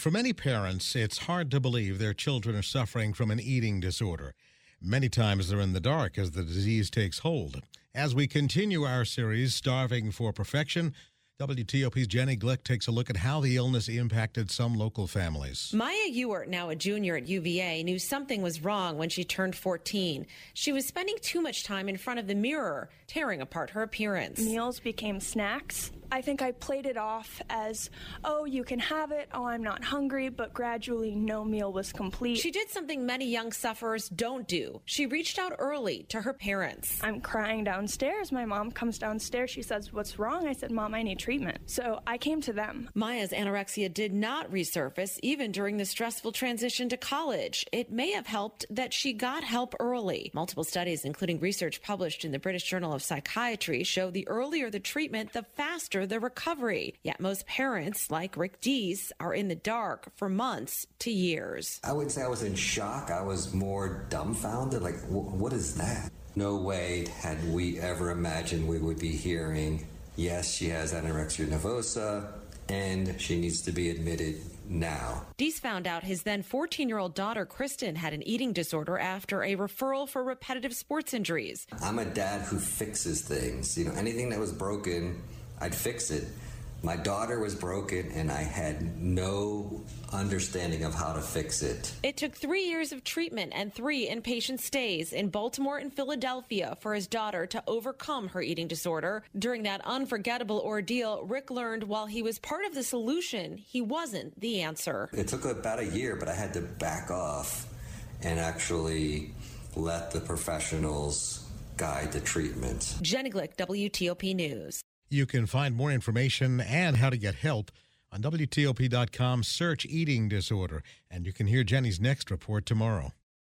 For many parents, it's hard to believe their children are suffering from an eating disorder. Many times they're in the dark as the disease takes hold. As we continue our series, Starving for Perfection, WTOP's Jenny Glick takes a look at how the illness impacted some local families. Maya Ewert, now a junior at UVA, knew something was wrong when she turned 14. She was spending too much time in front of the mirror, tearing apart her appearance. Meals became snacks. I think I played it off as, oh, you can have it, oh, I'm not hungry, but gradually no meal was complete. She did something many young sufferers don't do. She reached out early to her parents. I'm crying downstairs. My mom comes downstairs. She says, what's wrong? I said, Mom, I need treatment. So I came to them. Maya's anorexia did not resurface even during the stressful transition to college. It may have helped that she got help early. Multiple studies, including research published in the British Journal of Psychiatry, show the earlier the treatment, the faster the recovery. Yet most parents, like Rick Deese, are in the dark for months to years. I would say I was in shock. I was more dumbfounded. Like, what is that? No way had we ever imagined we would be hearing, yes, she has anorexia nervosa, and she needs to be admitted now. Deese found out his then 14-year-old daughter, Kristen, had an eating disorder after a referral for repetitive sports injuries. I'm a dad who fixes things. Anything that was broken, I'd fix it. My daughter was broken, and I had no understanding of how to fix it. It took 3 years of treatment and 3 inpatient stays in Baltimore and Philadelphia for his daughter to overcome her eating disorder. During that unforgettable ordeal, Rick learned while he was part of the solution, he wasn't the answer. It took about a year, but I had to back off and actually let the professionals guide the treatment. Jenny Glick, WTOP News. You can find more information and how to get help on WTOP.com. Search eating disorder, and you can hear Jenny's next report tomorrow.